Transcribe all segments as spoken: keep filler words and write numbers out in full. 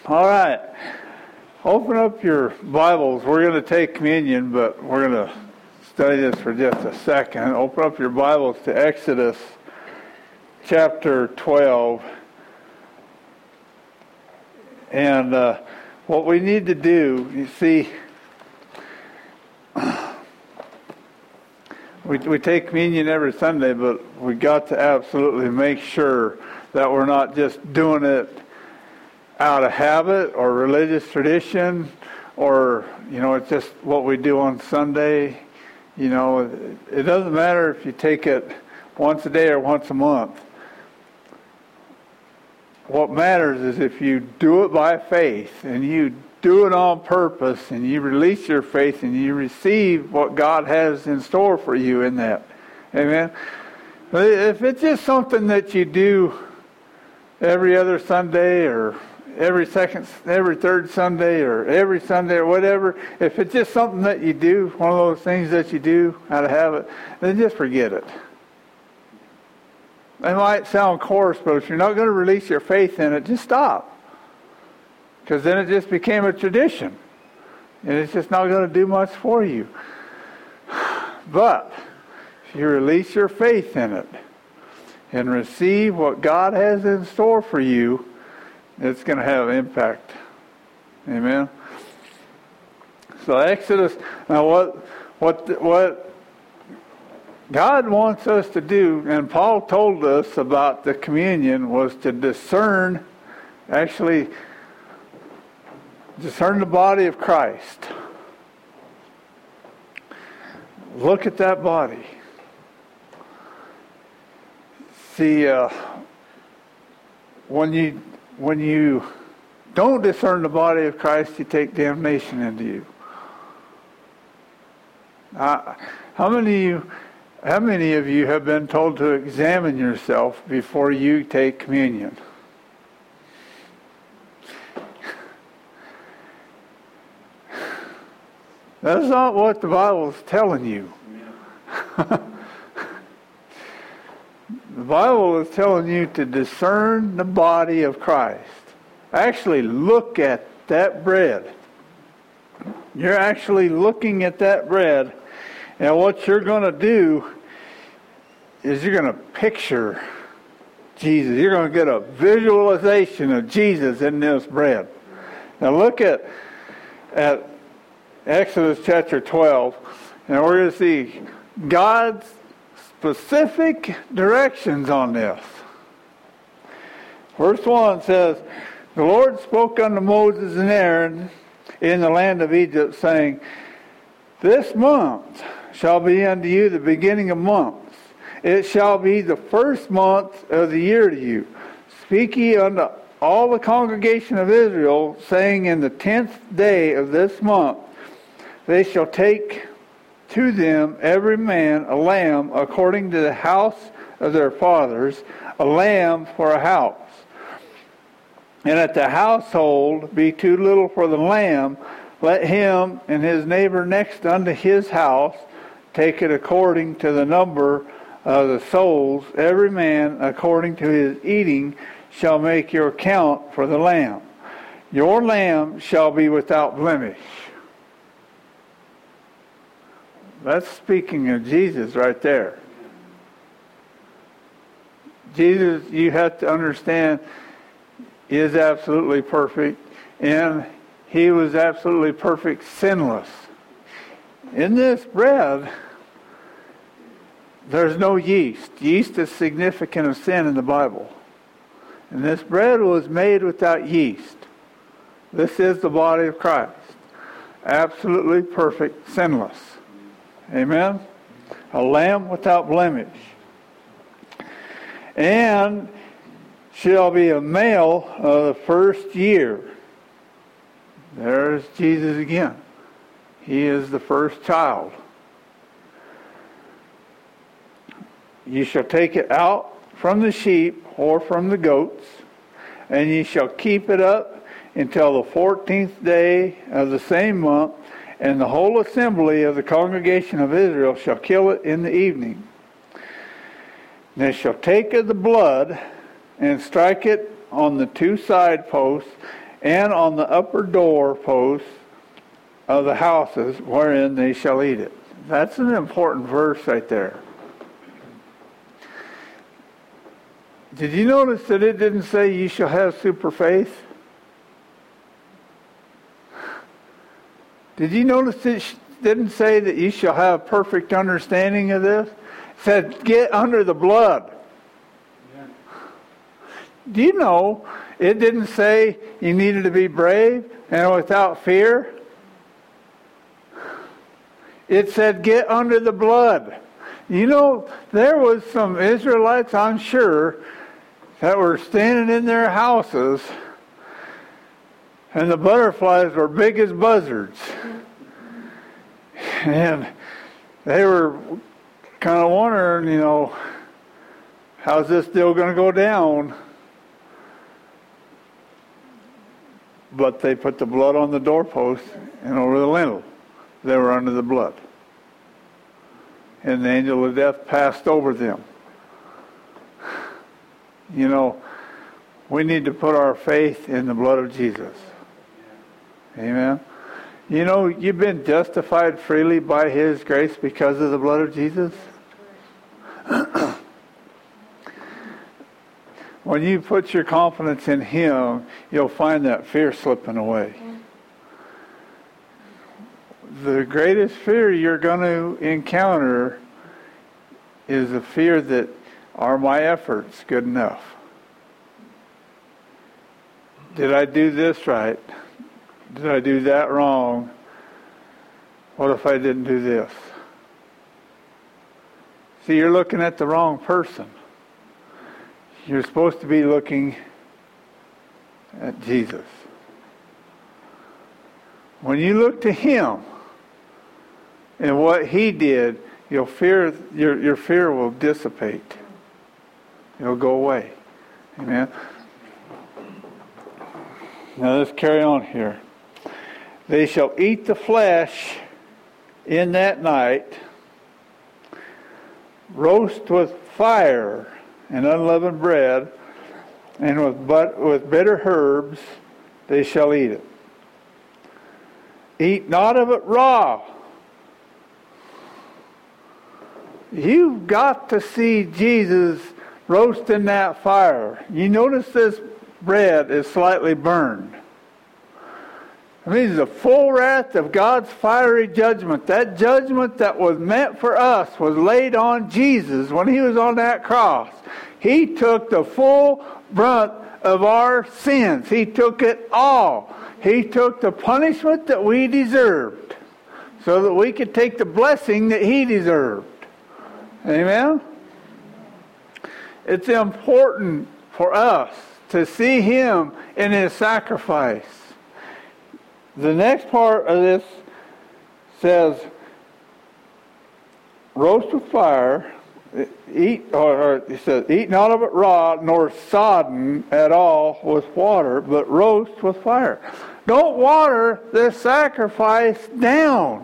All right. Open up your Bibles. We're going to take communion, but we're going to study this for just a second. Open up your Bibles to Exodus chapter twelve. And uh, what we need to do, you see, we, we take communion every Sunday, but we got to absolutely make sure that we're not just doing it out of habit or religious tradition, or, you know, it's just what we do on Sunday. You know, it doesn't matter if you take it once a day or once a month. What matters is if you do it by faith and you do it on purpose and you release your faith and you receive what God has in store for you in that. Amen. If it's just something that you do every other Sunday or every second, every third Sunday or every Sunday or whatever, if it's just something that you do, one of those things that you do out of habit, then just forget it. It might sound coarse, but if you're not going to release your faith in it, just stop. Because then it just became a tradition. And it's just not going to do much for you. But if you release your faith in it and receive what God has in store for you, it's going to have impact. Amen. So Exodus, now what what what God wants us to do, and Paul told us about the communion, was to discern, actually discern the body of Christ. Look at that body. See, uh, when you When you don't discern the body of Christ, you take damnation into you. Uh, how many of you, how many of you have been told to examine yourself before you take communion? That's not what the Bible is telling you. The Bible is telling you to discern the body of Christ. Actually look at that bread. You're actually looking at that bread, and what you're going to do is you're going to picture Jesus. You're going to get a visualization of Jesus in this bread. Now look at, at Exodus chapter twelve, and we're going to see God's specific directions on this. Verse one says, "The Lord spoke unto Moses and Aaron in the land of Egypt, saying, This month shall be unto you the beginning of months. It shall be the first month of the year to you. Speak ye unto all the congregation of Israel, saying, In the tenth day of this month they shall take to them every man a lamb according to the house of their fathers, a lamb for a house. And if the household be too little for the lamb, let him and his neighbor next unto his house take it according to the number of the souls. Every man according to his eating shall make your count for the lamb. Your lamb shall be without blemish." That's speaking of Jesus right there. Jesus, you have to understand, is absolutely perfect, and he was absolutely perfect, sinless. In this bread, there's no yeast. Yeast is significant of sin in the Bible. And this bread was made without yeast. This is the body of Christ. Absolutely perfect, sinless. Amen? A lamb without blemish. And shall be a male of the first year. There's Jesus again. He is the first child. You shall take it out from the sheep or from the goats, and ye shall keep it up until the fourteenth day of the same month, and the whole assembly of the congregation of Israel shall kill it in the evening. They shall take of the blood and strike it on the two side posts and on the upper door posts of the houses wherein they shall eat it. That's an important verse right there. Did you notice that it didn't say you shall have super faith? Did you notice it didn't say that you shall have perfect understanding of this? It said, get under the blood. Yeah. Do you know it didn't say you needed to be brave and without fear? It said, get under the blood. You know, there was some Israelites, I'm sure, that were standing in their houses, and the butterflies were big as buzzards. And they were kind of wondering, you know, how's this deal going to go down? But they put the blood on the doorpost and over the lintel. They were under the blood. And the angel of death passed over them. You know, we need to put our faith in the blood of Jesus. Amen. You know, you've been justified freely by His grace because of the blood of Jesus. When you put your confidence in Him, you'll find that fear slipping away. The greatest fear you're going to encounter is the fear that, are my efforts good enough? Did I do this right? Did I do that wrong? What if I didn't do this? See, you're looking at the wrong person. You're supposed to be looking at Jesus. When you look to Him and what He did, your fear, your, your fear will dissipate. It'll go away. Amen. Now let's carry on here. They shall eat the flesh in that night, roast with fire and unleavened bread, and with but with bitter herbs they shall eat it. Eat not of it raw. You've got to see Jesus roasting that fire. You notice this bread is slightly burned. It means the full wrath of God's fiery judgment. That judgment that was meant for us was laid on Jesus when He was on that cross. He took the full brunt of our sins. He took it all. He took the punishment that we deserved so that we could take the blessing that He deserved. Amen? It's important for us to see Him in His sacrifice. The next part of this says, roast with fire, eat, or, or it says, eat not of it raw, nor sodden at all with water, but roast with fire. Don't water the sacrifice down.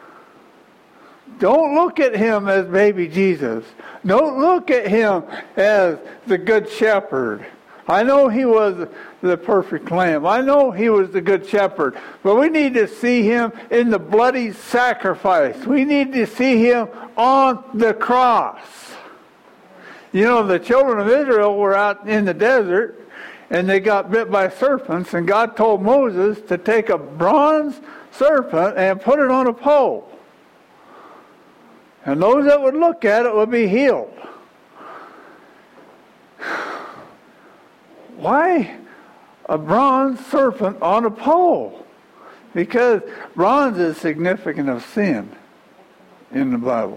Don't look at Him as baby Jesus. Don't look at Him as the good shepherd. I know He was the perfect lamb. I know He was the good shepherd. But we need to see Him in the bloody sacrifice. We need to see Him on the cross. You know, the children of Israel were out in the desert and they got bit by serpents, and God told Moses to take a bronze serpent and put it on a pole. And those that would look at it would be healed. Why a bronze serpent on a pole? Because bronze is significant of sin in the Bible.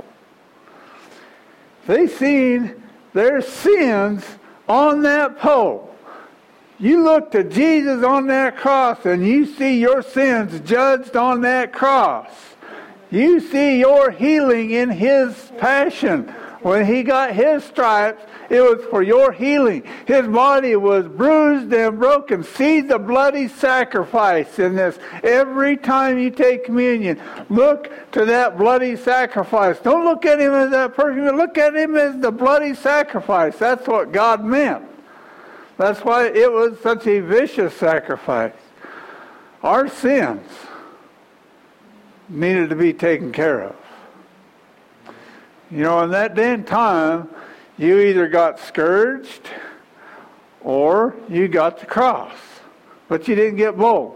They seen their sins on that pole. You look to Jesus on that cross and you see your sins judged on that cross. You see your healing in His passion. When He got His stripes, it was for your healing. His body was bruised and broken. See the bloody sacrifice in this. Every time you take communion, look to that bloody sacrifice. Don't look at Him as that person, but look at Him as the bloody sacrifice. That's what God meant. That's why it was such a vicious sacrifice. our sins needed to be taken care of. You know, in that day and time, you either got scourged or you got the cross. But you didn't get both.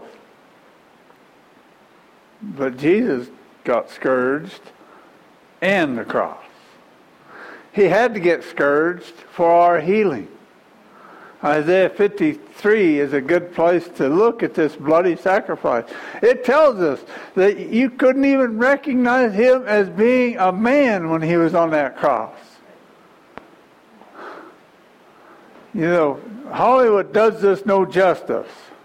But Jesus got scourged and the cross. He had to get scourged for our healing. Isaiah fifty-three is a good place to look at this bloody sacrifice. It tells us that you couldn't even recognize him as being a man when he was on that cross. You know, Hollywood does this no justice.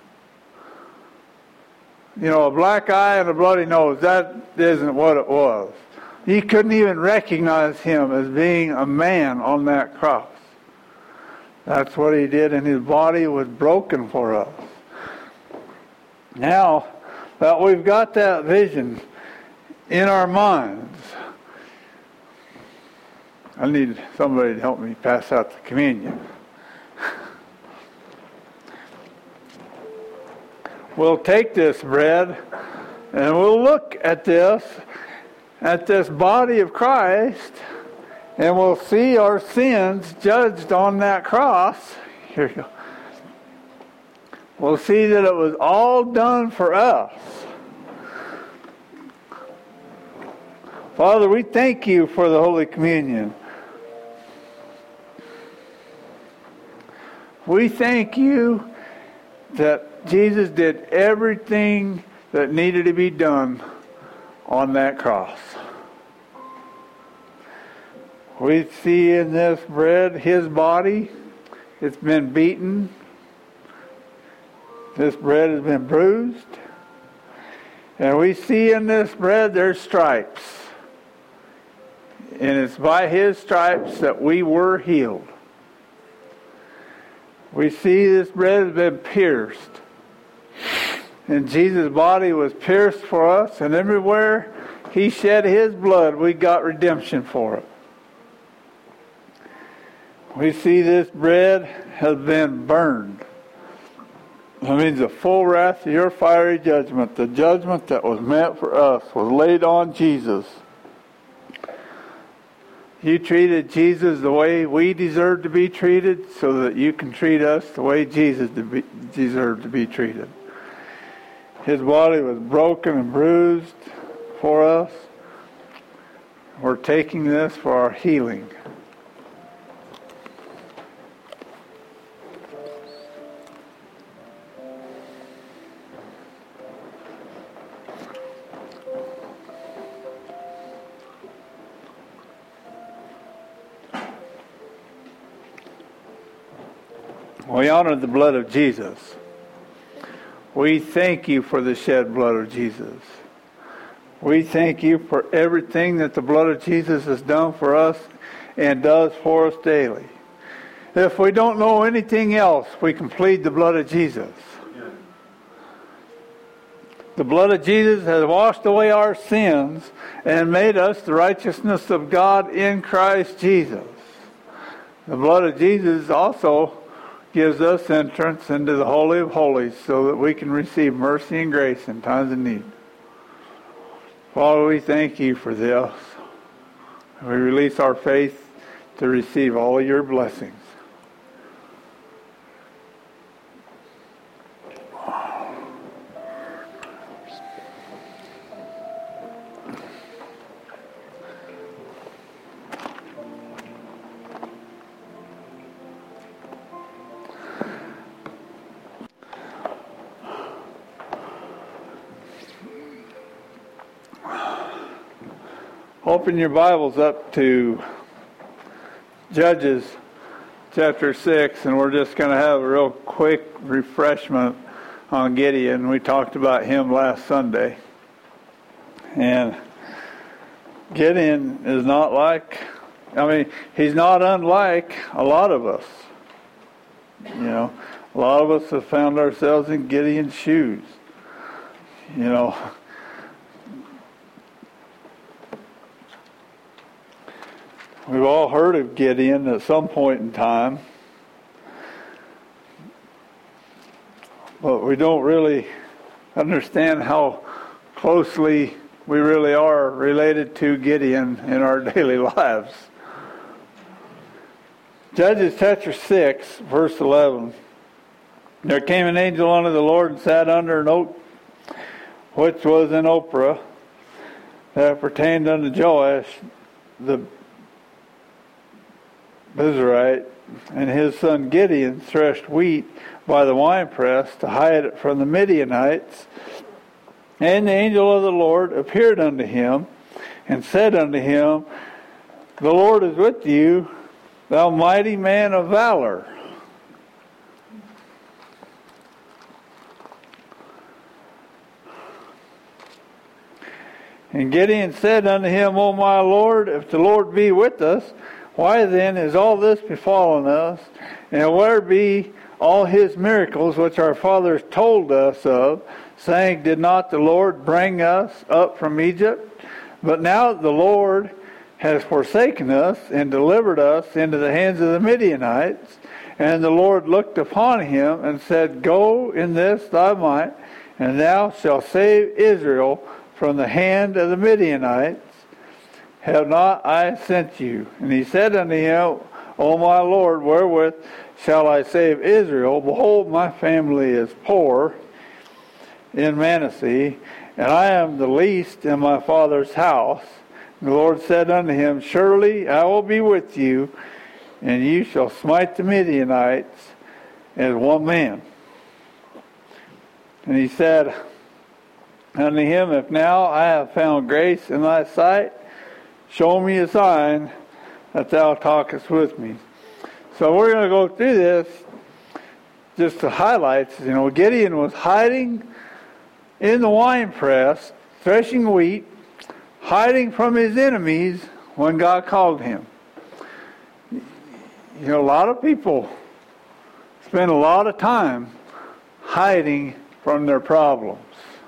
You know, a black eye and a bloody nose, that isn't what it was. You couldn't even recognize him as being a man on that cross. That's what he did, and his body was broken for us. Now that we've got that vision in our minds, I need somebody to help me pass out the communion. We'll take this bread and we'll look at this, at this body of Christ, and we'll see our sins judged on that cross. Here you go. We'll see that it was all done for us. Father, we thank you for the Holy Communion. We thank you that Jesus did everything that needed to be done on that cross. We see in this bread his body. It's been beaten. This bread has been bruised. And we see in this bread there's stripes. And it's by his stripes that we were healed. We see this bread has been pierced. And Jesus' body was pierced for us. And everywhere he shed his blood, we got redemption for it. We see this bread has been burned. That means the full wrath of your fiery judgment, the judgment that was meant for us, was laid on Jesus. You treated Jesus the way we deserve to be treated so that you can treat us the way Jesus deserved to be treated. His body was broken and bruised for us. We're taking this for our healing. We honor the blood of Jesus. We thank you for the shed blood of Jesus. We thank you for everything that the blood of Jesus has done for us and does for us daily. If we don't know anything else, we can plead the blood of Jesus. The blood of Jesus has washed away our sins and made us the righteousness of God in Christ Jesus. The blood of Jesus also gives us entrance into the Holy of Holies so that we can receive mercy and grace in times of need. Father, we thank you for this. We release our faith to receive all of your blessings. Open your Bibles up to Judges chapter six, and we're just going to have a real quick refreshment on Gideon. We talked about him last Sunday. And Gideon is not like, I mean, he's not unlike a lot of us. You know, a lot of us have found ourselves in Gideon's shoes. You know, we've all heard of Gideon at some point in time, but we don't really understand how closely we really are related to Gideon in our daily lives. Judges chapter six, verse eleven. There came an angel unto the Lord and sat under an oak which was in Ophrah, that pertained unto Joash the Bezerite, and his son Gideon threshed wheat by the winepress to hide it from the Midianites. And the angel of the Lord appeared unto him, and said unto him, The Lord is with you, thou mighty man of valor. And Gideon said unto him, O my Lord, if the Lord be with us, why then is all this befallen us? And where be all his miracles which our fathers told us of, saying, Did not the Lord bring us up from Egypt? But now the Lord has forsaken us and delivered us into the hands of the Midianites. And the Lord looked upon him and said, Go in this thy might, and thou shalt save Israel from the hand of the Midianites. Have not I sent you? And he said unto him, O my Lord, wherewith shall I save Israel? Behold, my family is poor in Manasseh, and I am the least in my father's house. And the Lord said unto him, Surely I will be with you, and you shall smite the Midianites as one man. And he said unto him, If now I have found grace in thy sight, show me a sign that thou talkest with me. So we're going to go through this just to highlight, you know, Gideon was hiding in the winepress, threshing wheat, hiding from his enemies when God called him. You know, a lot of people spend a lot of time hiding from their problems.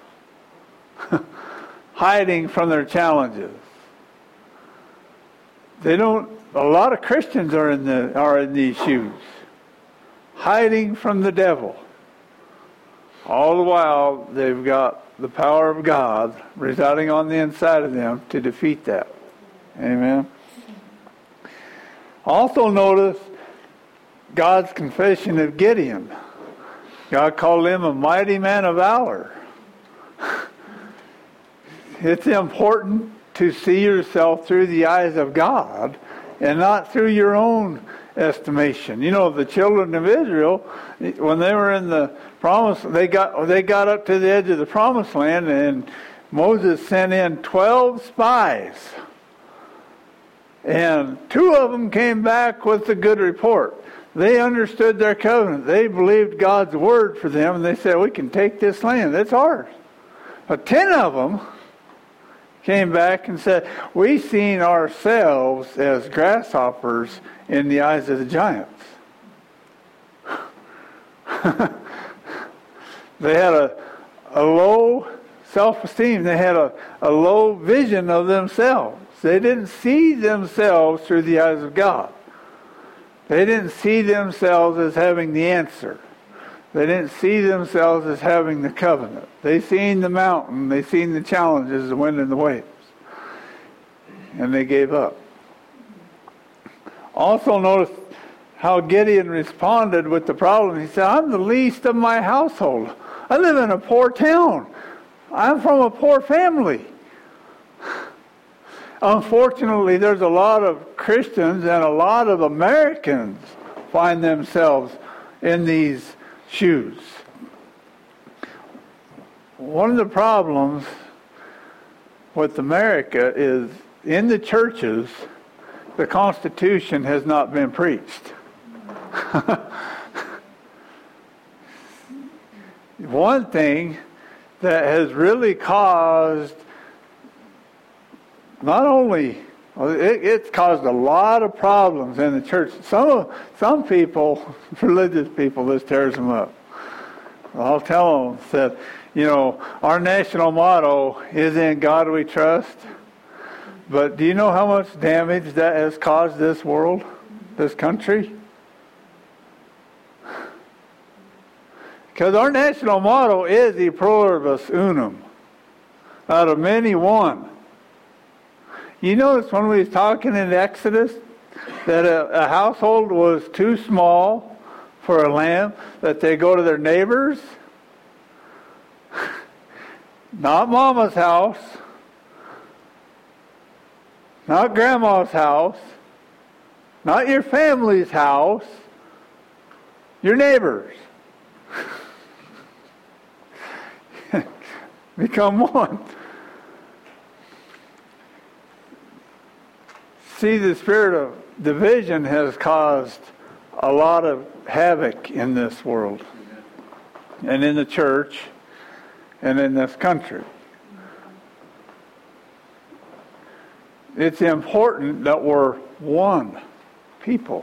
Hiding from their challenges. They don't. A lot of Christians are in the are in these shoes, hiding from the devil. All the while, they've got the power of God residing on the inside of them to defeat that. Amen. Also, notice God's confession of Gideon. God called him a mighty man of valor. It's important to see yourself through the eyes of God and not through your own estimation. You know, the children of Israel, when they were in the promise, they got they got up to the edge of the promised land, and Moses sent in twelve spies. And two of them came back with a good report. They understood their covenant. They believed God's word for them, and they said, we can take this land. It's ours. But ten of them came back and said, we seen ourselves as grasshoppers in the eyes of the giants. They had a, a low self-esteem. They had a, a low vision of themselves. They didn't see themselves through the eyes of God. They didn't see themselves as having the answer. They didn't see themselves as having the covenant. They seen the mountain. They seen the challenges, the wind and the waves. And they gave up. Also notice how Gideon responded with the problem. He said, I'm the least of my household. I live in a poor town. I'm from a poor family. Unfortunately, there's a lot of Christians and a lot of Americans find themselves in these shoes. One of the problems with America is in the churches, the Constitution has not been preached. One thing that has really caused not only it, it's caused a lot of problems in the church. Some some people, religious people, this tears them up. I'll tell them that, you know, our national motto is "In God We Trust." But do you know how much damage that has caused this world, this country? Because our national motto is E pluribus unum. Out of many, one. You notice when we was talking in Exodus that a, a household was too small for a lamb, that they go to their neighbors. Not mama's house. Not grandma's house. Not your family's house. Your neighbors. Become one. See, the spirit of division has caused a lot of havoc in this world and in the church and in this country. It's important that we're one people.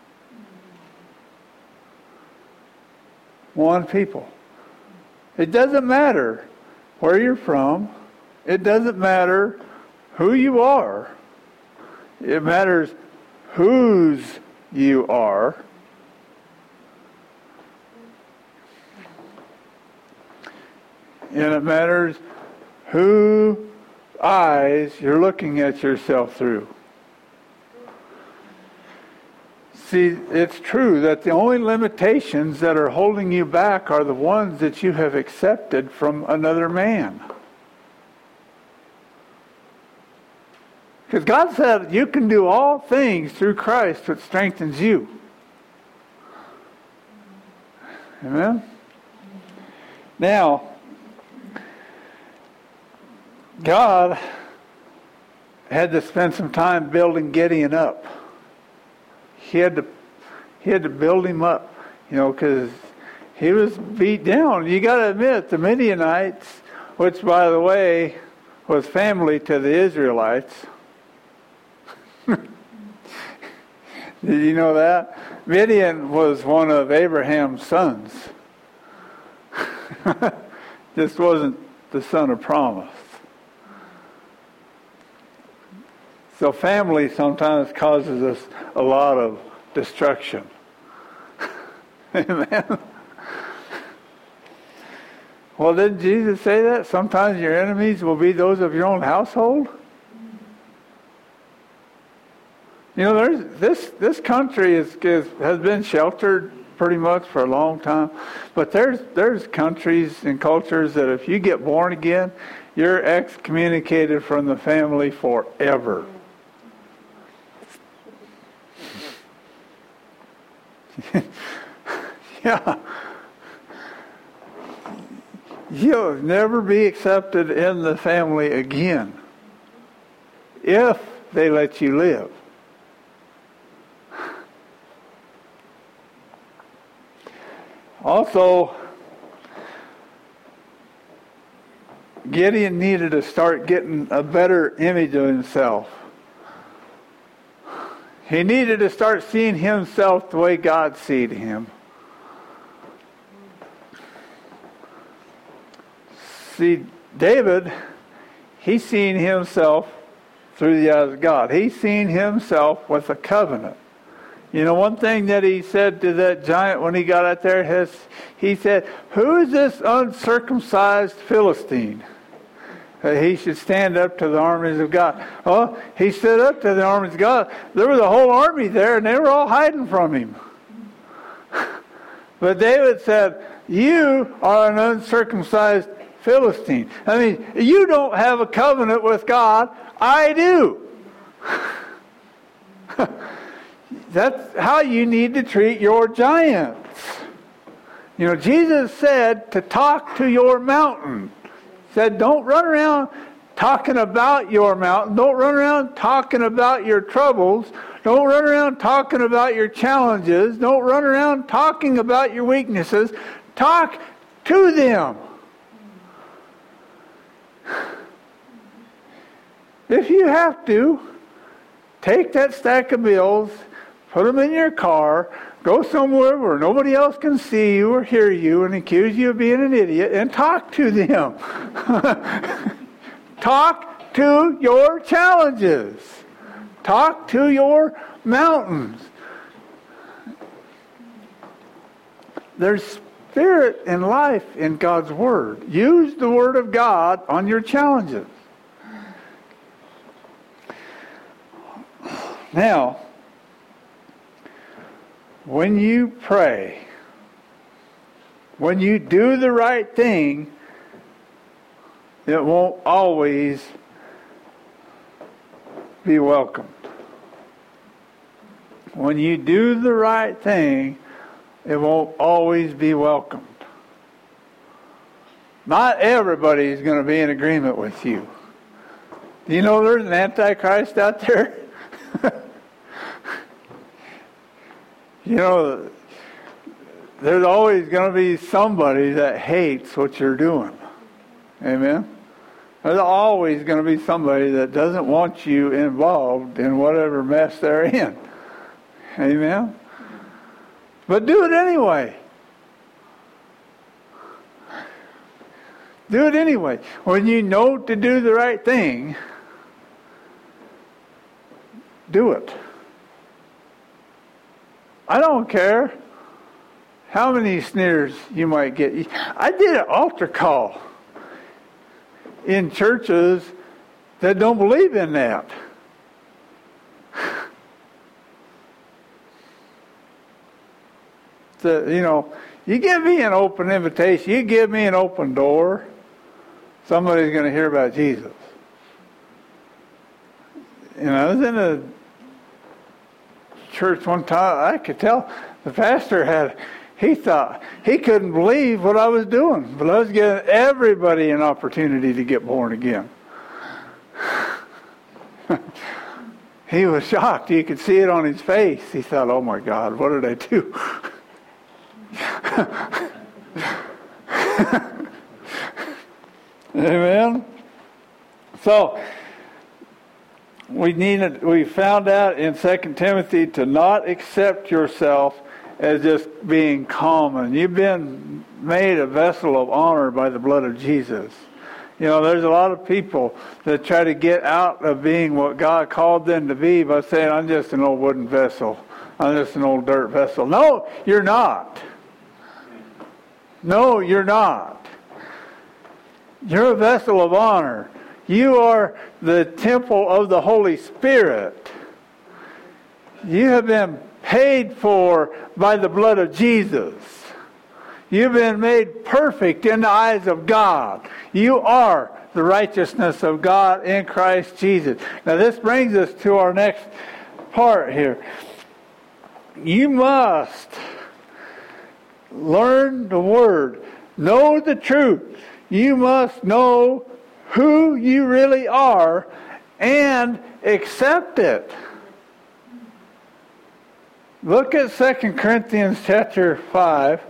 One people. It doesn't matter where you're from. It doesn't matter who you are. It matters whose you are. And it matters whose eyes you're looking at yourself through. See, it's true that the only limitations that are holding you back are the ones that you have accepted from another man. Because God said you can do all things through Christ which strengthens you. Amen? Now, God had to spend some time building Gideon up. He had to, he had to build him up, you know, because he was beat down. You got to admit, the Midianites, which, by the way, was family to the Israelites. Did you know that? Midian was one of Abraham's sons. Just wasn't the son of promise. So family sometimes causes us a lot of destruction. Amen. Well, didn't Jesus say that? Sometimes your enemies will be those of your own household. You know, there's this this country is, is has been sheltered pretty much for a long time, but there's there's countries and cultures that if you get born again, you're excommunicated from the family forever. Yeah. You'll never be accepted in the family again if they let you live. Also, Gideon needed to start getting a better image of himself. He needed to start seeing himself the way God sees him. See, David, he's seen himself through the eyes of God. He's seen himself with a covenant. You know, one thing that he said to that giant when he got out there, his, he said, "Who is this uncircumcised Philistine? Uh, he should stand up to the armies of God." Well, he stood up to the armies of God. There was a whole army there, and they were all hiding from him. But David said, "You are an uncircumcised Philistine." I mean, you don't have a covenant with God. I do. That's how you need to treat your giants. You know, Jesus said to talk to your mountain. He said, don't run around talking about your mountain. Don't run around talking about your troubles. Don't run around talking about your challenges. Don't run around talking about your weaknesses. Talk to them. If you have to, take that stack of bills, put them in your car, go somewhere where nobody else can see you or hear you and accuse you of being an idiot, and talk to them. Talk to your challenges. Talk to your mountains. There's spirit and life in God's Word. Use the Word of God on your challenges. Now, when you pray, when you do the right thing, it won't always be welcomed. When you do the right thing, it won't always be welcomed. Not everybody is going to be in agreement with you. Do you know there's an antichrist out there? You know, there's always going to be somebody that hates what you're doing. Amen? There's always going to be somebody that doesn't want you involved in whatever mess they're in. Amen? But do it anyway. Do it anyway. When you know to do the right thing, do it. I don't care how many sneers you might get. I did an altar call in churches that don't believe in that. So, you know, you give me an open invitation, you give me an open door, somebody's going to hear about Jesus. You know, I was in a church one time, I could tell the pastor had, he thought, he couldn't believe what I was doing, but I was giving everybody an opportunity to get born again. He was shocked. You could see it on his face. He thought, oh my God, what did I do? Amen. So we needed. We found out in Second Timothy to not accept yourself as just being common. You've been made a vessel of honor by the blood of Jesus. You know, there's a lot of people that try to get out of being what God called them to be by saying, "I'm just an old wooden vessel. I'm just an old dirt vessel." No, you're not. No, you're not. You're a vessel of honor. You are the temple of the Holy Spirit. You have been paid for by the blood of Jesus. You've been made perfect in the eyes of God. You are the righteousness of God in Christ Jesus. Now this brings us to our next part here. You must learn the Word. Know the truth. You must know who you really are and accept it. Look at Second Corinthians chapter five,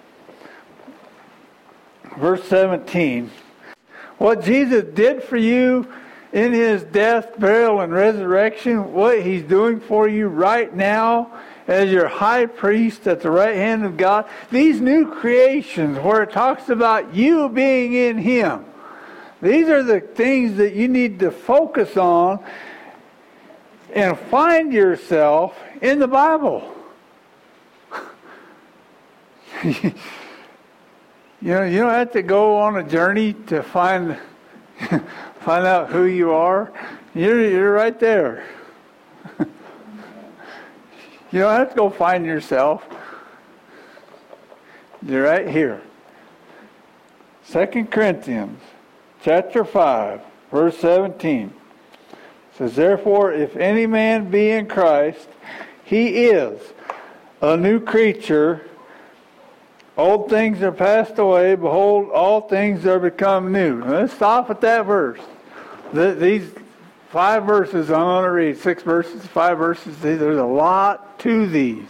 verse seventeen. What Jesus did for you in His death, burial, and resurrection, what He's doing for you right now as your high priest at the right hand of God. These new creations where it talks about you being in Him. These are the things that you need to focus on and find yourself in the Bible. You know, you don't have to go on a journey to find find out who you are. You're, you're right there. You don't have to go find yourself. You're right here. Second Corinthians chapter five, verse seventeen. It says, therefore, if any man be in Christ, he is a new creature. Old things are passed away. Behold, all things are become new. Now, let's stop at that verse. The, these five verses I'm going to read. Six verses, five verses. There's a lot to these.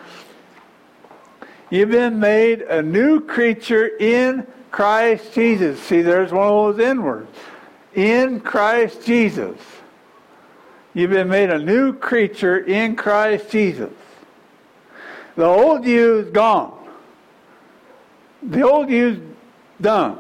You've been made a new creature in Christ Jesus. See, there's one of those N words. In Christ Jesus. You've been made a new creature in Christ Jesus. The old you is gone. The old you's done.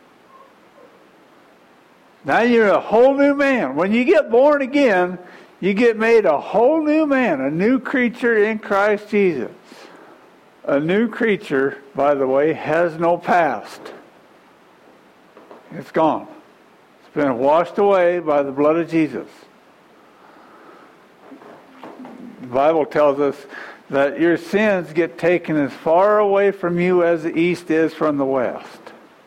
Now you're a whole new man. When you get born again, you get made a whole new man, a new creature in Christ Jesus. A new creature, by the way, has no past. It's gone. It's been washed away by the blood of Jesus. The Bible tells us that your sins get taken as far away from you as the east is from the west.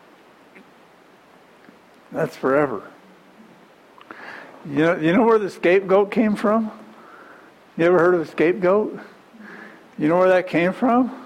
That's forever. You know, you know where the scapegoat came from? You ever heard of a scapegoat? You know where that came from?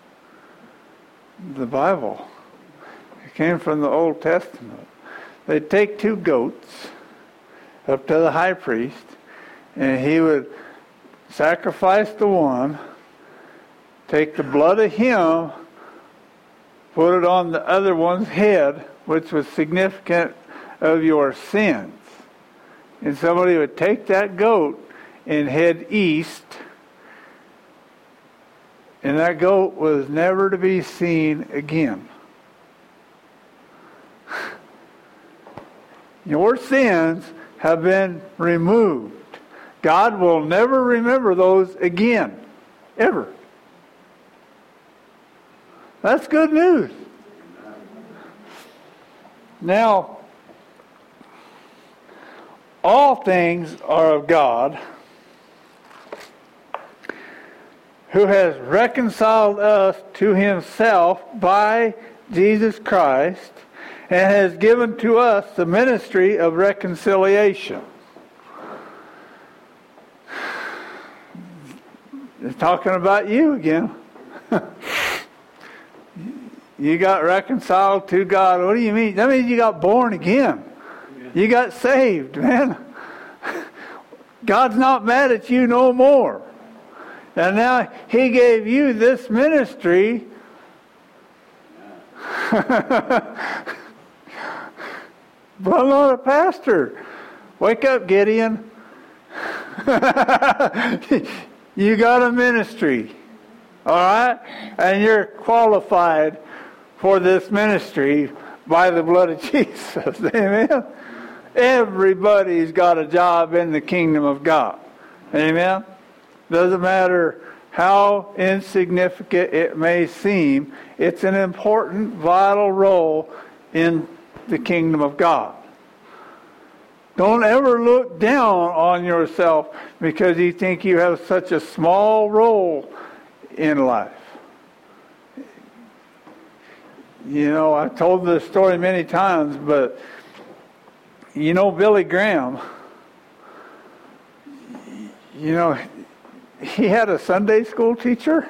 The Bible. It came from the Old Testament. They'd take two goats up to the high priest, and he would sacrifice the one, take the blood of him, put it on the other one's head, which was significant of your sins. And somebody would take that goat and head east, and that goat was never to be seen again. Your sins have been removed. God will never remember those again. Ever. That's good news. Now, all things are of God, who has reconciled us to himself by Jesus Christ, and has given to us the ministry of reconciliation. It's talking about you again. You got reconciled to God. What do you mean? That means you got born again. You got saved, man. God's not mad at you no more. And now he gave you this ministry. But I'm not a pastor. Wake up, Gideon. You got a ministry. All right? And you're qualified for this ministry by the blood of Jesus. Amen? Everybody's got a job in the kingdom of God. Amen? Doesn't matter how insignificant it may seem, it's an important, vital role in the kingdom of God. Don't ever look down on yourself because you think you have such a small role in life. You know, I've told this story many times, but you know Billy Graham, you know, he had a Sunday school teacher.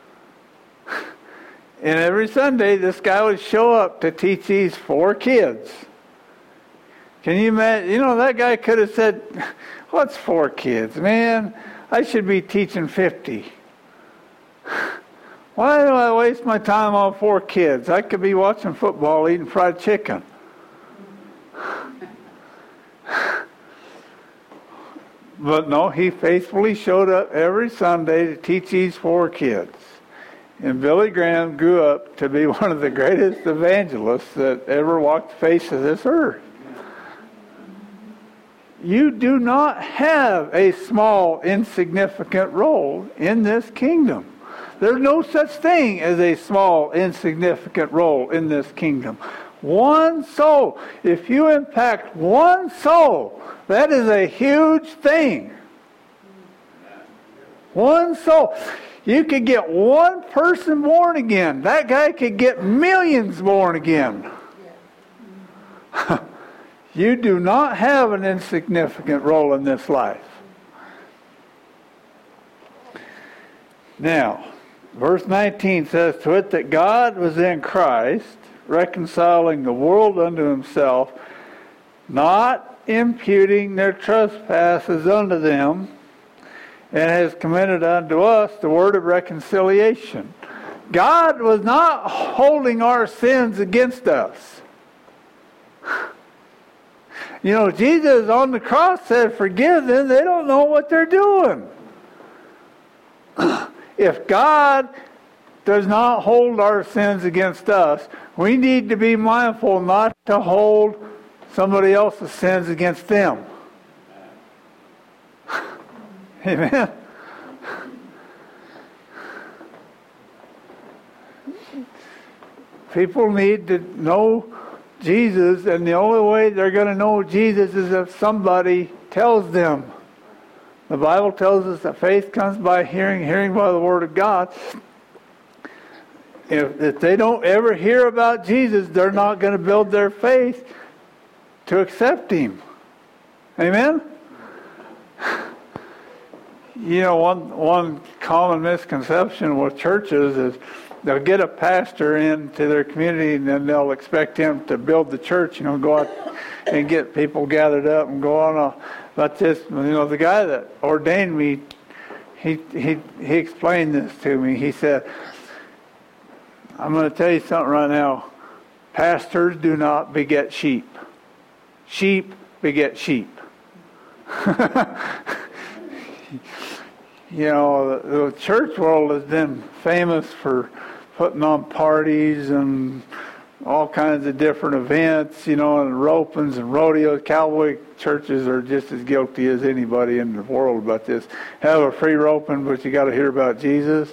And every Sunday, this guy would show up to teach these four kids. Can you imagine? You know, that guy could have said, what's four kids? Man, I should be teaching fifty. Why do I waste my time on four kids? I could be watching football, eating fried chicken. But no, he faithfully showed up every Sunday to teach these four kids. And Billy Graham grew up to be one of the greatest evangelists that ever walked the face of this earth. You do not have a small, insignificant role in this kingdom. There's no such thing as a small, insignificant role in this kingdom. One soul. If you impact one soul, that is a huge thing. One soul. You could get one person born again. That guy could get millions born again. You do not have an insignificant role in this life. Now, verse nineteen says, to it that God was in Christ, reconciling the world unto himself, not imputing their trespasses unto them, and has committed unto us the word of reconciliation. God was not holding our sins against us. You know, Jesus on the cross said, forgive them, they don't know what they're doing. If God does not hold our sins against us, we need to be mindful not to hold somebody else's sins against them. Amen. People need to know Jesus, and the only way they're going to know Jesus is if somebody tells them. The Bible tells us that faith comes by hearing, hearing by the Word of God. If, if they don't ever hear about Jesus, they're not going to build their faith to accept Him. Amen? You know, one one common misconception with churches is they'll get a pastor into their community and then they'll expect him to build the church, you know, go out and get people gathered up and go on about this. You know, the guy that ordained me, he he he explained this to me. He said, I'm going to tell you something right now. Pastors do not beget sheep. Sheep beget sheep. You know, the, the church world has been famous for putting on parties and all kinds of different events, you know, and ropings and rodeos. Cowboy churches are just as guilty as anybody in the world about this. Have a free roping, but you got to hear about Jesus.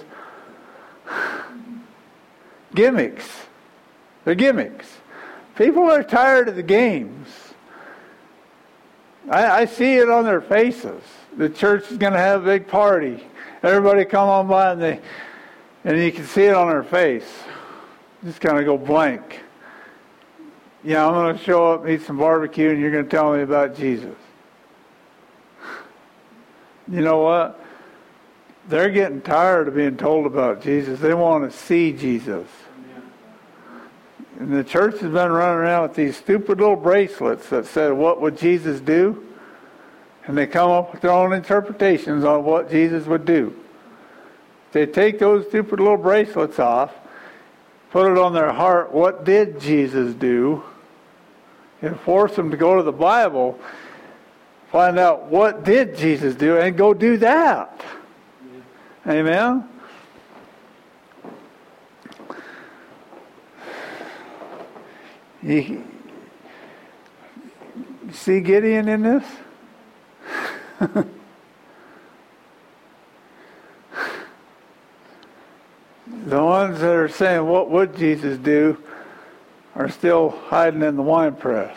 Gimmicks. They're gimmicks. People are tired of the games. I, I see it on their faces. The church is going to have a big party. Everybody come on by and they, and you can see it on their face. Just kind of go blank. Yeah, I'm going to show up, eat some barbecue, and you're going to tell me about Jesus. You know what? They're getting tired of being told about Jesus. They want to see Jesus. And the church has been running around with these stupid little bracelets that said, what would Jesus do? And they come up with their own interpretations on what Jesus would do. They take those stupid little bracelets off, put it on their heart, what did Jesus do? And force them to go to the Bible, find out what did Jesus do, and go do that. Yeah. Amen? You see Gideon in this? The ones that are saying, what would Jesus do, are still hiding in the wine press.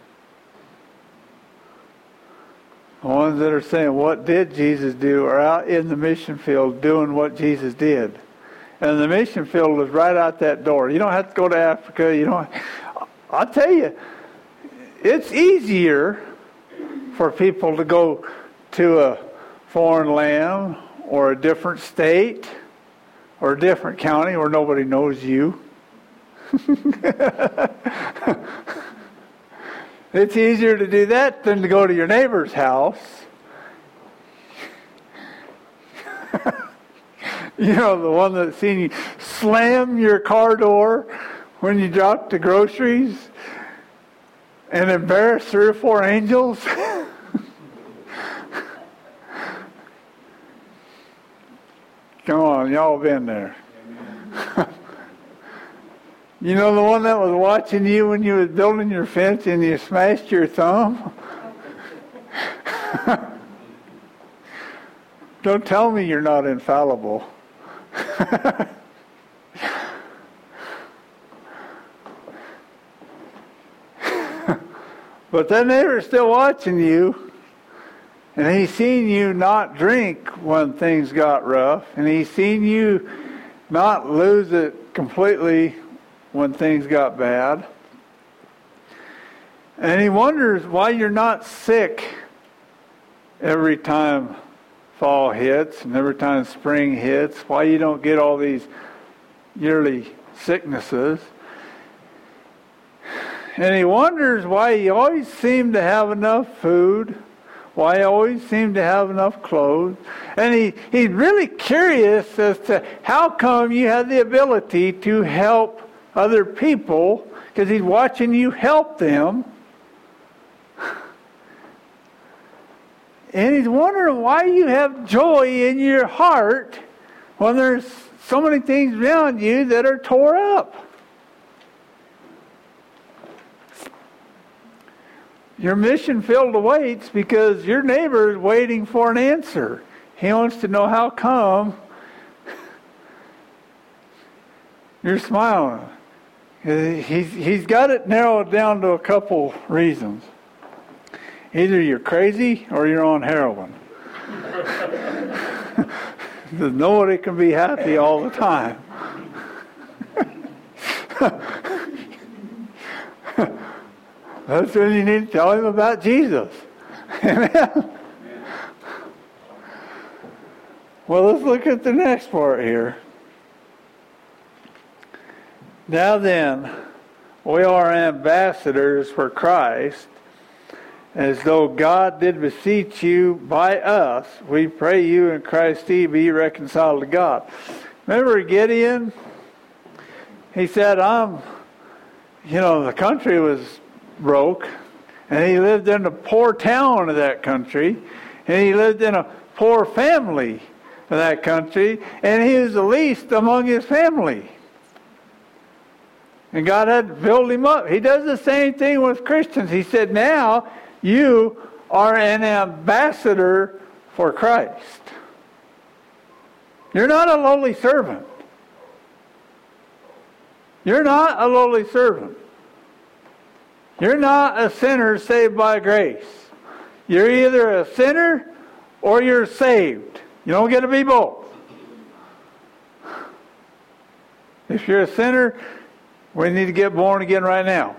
The ones that are saying, what did Jesus do, are out in the mission field doing what Jesus did. And the mission field is right out that door. You don't have to go to Africa. You don't. I'll tell you, it's easier for people to go to a foreign land or a different state or a different county where nobody knows you. It's easier to do that than to go to your neighbor's house. You know, the one that's seen you slam your car door when you drop the groceries and embarrass three or four angels. Come on, y'all been there. You know the one that was watching you when you was building your fence and you smashed your thumb? Don't tell me you're not infallible. But that neighbor's still watching you, and he's seen you not drink when things got rough, and he's seen you not lose it completely when things got bad. And he wonders why you're not sick every time fall hits and every time spring hits, why you don't get all these yearly sicknesses. And he wonders why you always seem to have enough food, why you always seem to have enough clothes. And he, he's really curious as to how come you have the ability to help other people, because he's watching you help them. And he's wondering why you have joy in your heart when there's so many things around you that are tore up. Your mission field awaits because your neighbor is waiting for an answer. He wants to know how come You're smiling. He's, he's got it narrowed down to a couple reasons. Either you're crazy or you're on heroin. Nobody can be happy all the time. That's when you need to tell him about Jesus. Amen. Well, let's look at the next part here. Now then, we are ambassadors for Christ, as though God did beseech you by us. We pray you in Christ be reconciled to God. Remember Gideon? He said, I'm, you know, the country was broke, and he lived in a poor town of that country, and he lived in a poor family of that country, and he was the least among his family. And God had to build him up. He does the same thing with Christians. He said, now you are an ambassador for Christ. You're not a lowly servant. You're not a lowly servant. You're not a sinner saved by grace. You're either a sinner or you're saved. You don't get to be both. If you're a sinner, we need to get born again right now.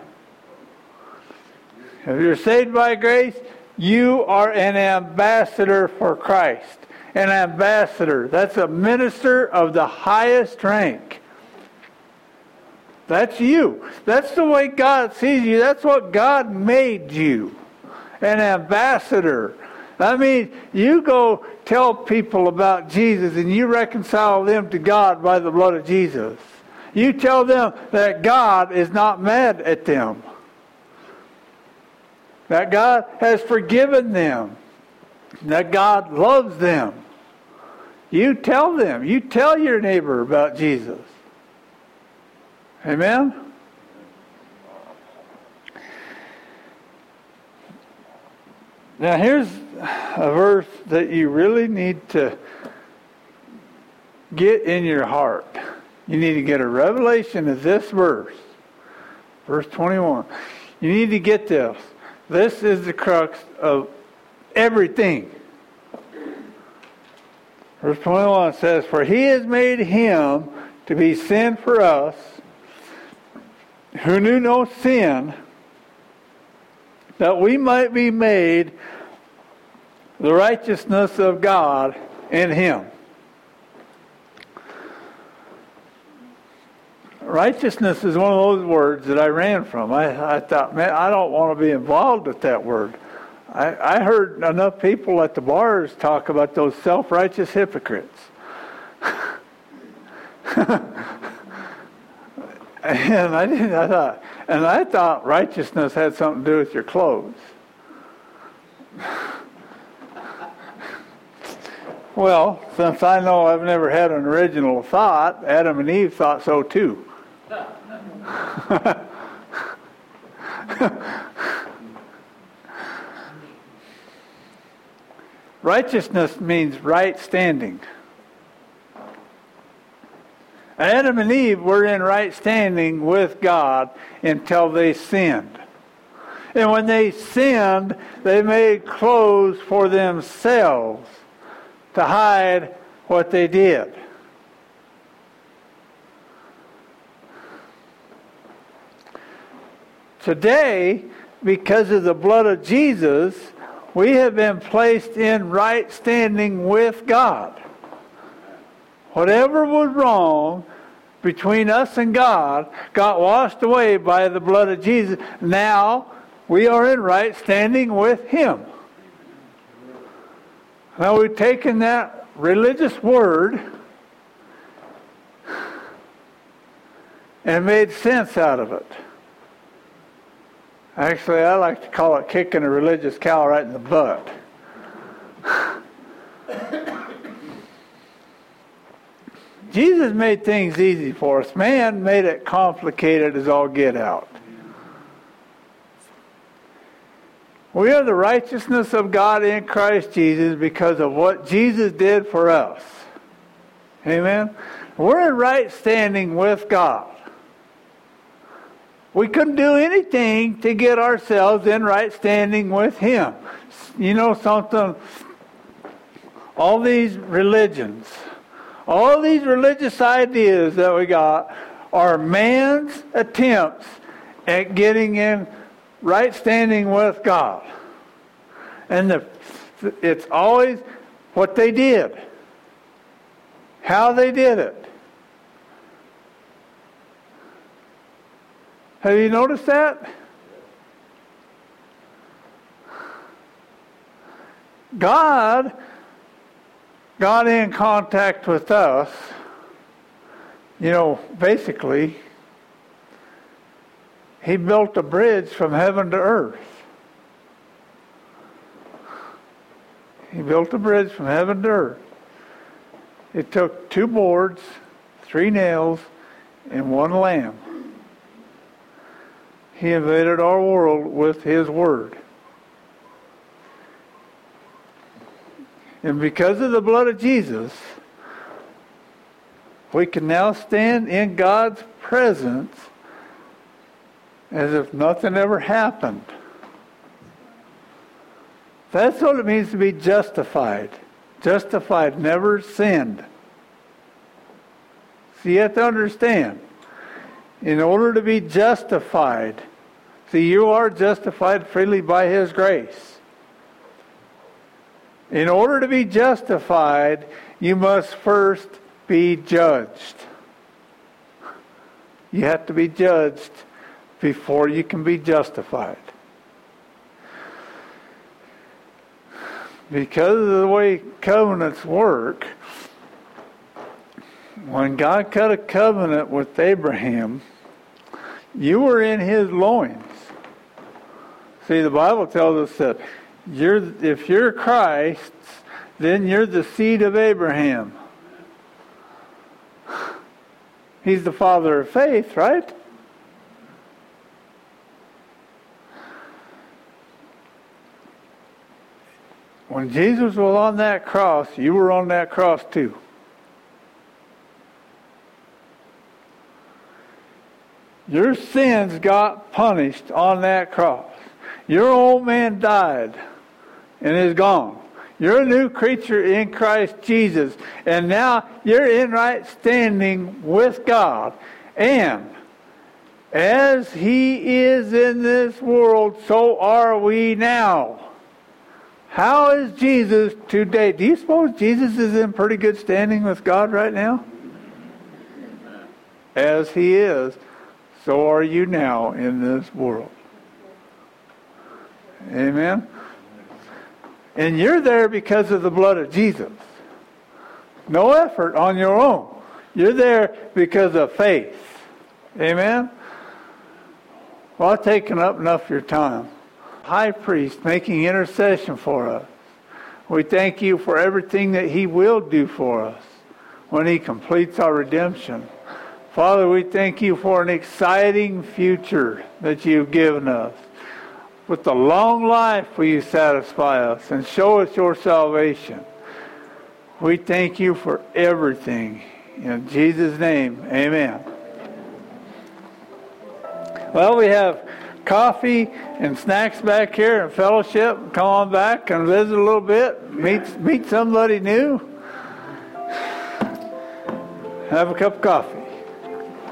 If you're saved by grace, you are an ambassador for Christ. An ambassador. That's a minister of the highest rank. That's you. That's the way God sees you. That's what God made you. An ambassador. That means you go tell people about Jesus and you reconcile them to God by the blood of Jesus. You tell them that God is not mad at them. That God has forgiven them. That God loves them. You tell them. You tell your neighbor about Jesus. Amen? Now here's a verse that you really need to get in your heart. You need to get a revelation of this verse. Verse twenty-one. You need to get this. This is the crux of everything. Verse twenty-one says, for he has made him to be sin for us, who knew no sin, that we might be made the righteousness of God in him. Righteousness is one of those words that I ran from. I, I thought, man, I don't want to be involved with that word. I, I heard enough people at the bars talk about those self-righteous hypocrites. And I didn't. I thought, and I thought righteousness had something to do with your clothes. Well, since I know I've never had an original thought, Adam and Eve thought so too. Righteousness means right standing. Adam and Eve were in right standing with God until they sinned. And when they sinned, they made clothes for themselves to hide what they did. Today, because of the blood of Jesus, we have been placed in right standing with God. Whatever was wrong between us and God got washed away by the blood of Jesus. Now we are in right standing with Him. Now we've taken that religious word and made sense out of it. Actually, I like to call it kicking a religious cow right in the butt. Jesus made things easy for us. Man made it complicated as all get out. We are the righteousness of God in Christ Jesus because of what Jesus did for us. Amen? We're in right standing with God. We couldn't do anything to get ourselves in right standing with Him. You know something? All these religions, all these religious ideas that we got are man's attempts at getting in right standing with God. And the, it's always what they did, how they did it. Have you noticed that? God got in contact with us, you know, basically, He built a bridge from heaven to earth. He built a bridge from heaven to earth. It took two boards, three nails, and one lamb. He invaded our world with His Word. And because of the blood of Jesus, we can now stand in God's presence as if nothing ever happened. That's what it means to be justified. Justified, never sinned. So you have to understand, in order to be justified, see, you are justified freely by His grace. In order to be justified, you must first be judged. You have to be judged before you can be justified. Because of the way covenants work, when God cut a covenant with Abraham, you were in his loins. See, the Bible tells us that you're, if you're Christ's, then you're the seed of Abraham. He's the father of faith, right? When Jesus was on that cross, you were on that cross too. Your sins got punished on that cross. Your old man died and is gone. You're a new creature in Christ Jesus. And now you're in right standing with God. And as He is in this world, so are we now. How is Jesus today? Do you suppose Jesus is in pretty good standing with God right now? As He is, so are you now in this world. Amen? And you're there because of the blood of Jesus. No effort on your own. You're there because of faith. Amen? Well, I've taken up enough of your time. High priest making intercession for us. We thank you for everything that He will do for us when He completes our redemption. Father, we thank you for an exciting future that you've given us. With the long life will you satisfy us and show us your salvation. We thank you for everything. In Jesus' name, amen. Well, we have coffee and snacks back here and fellowship. Come on back and visit a little bit. Meet, meet somebody new. Have a cup of coffee.